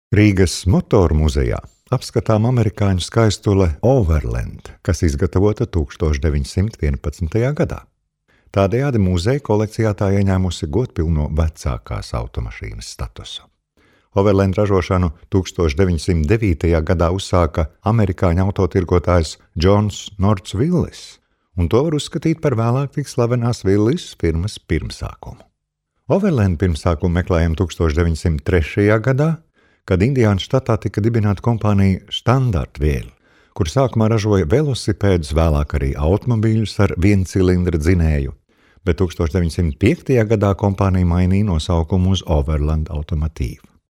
Rīgas motoru muzejā apskatām amerikāņu skaistule Overland, kas izgatavota 1911. gadā. Tādējādi muzeja kolekcijā tā ieņēmusi godpilno vecākās automašīnas statusu. Overland ražošanu 1909. gadā uzsāka amerikāņu autotirgotājs Džons Nords Villis, un to var uzskatīt par vēlāk tik slavenās Willis firmas pirmsākumu. Overland pirmsākumu meklējam 1903. gadā, kad Indiānas štatā tika dibināta kompānija Standardviel, kur sākumā ražoja velosipēdus, vēlāk arī automobīļus ar viencilindra dzinēju, bet 1905. gadā kompānija mainīja nosaukumu uz Overland Automotive.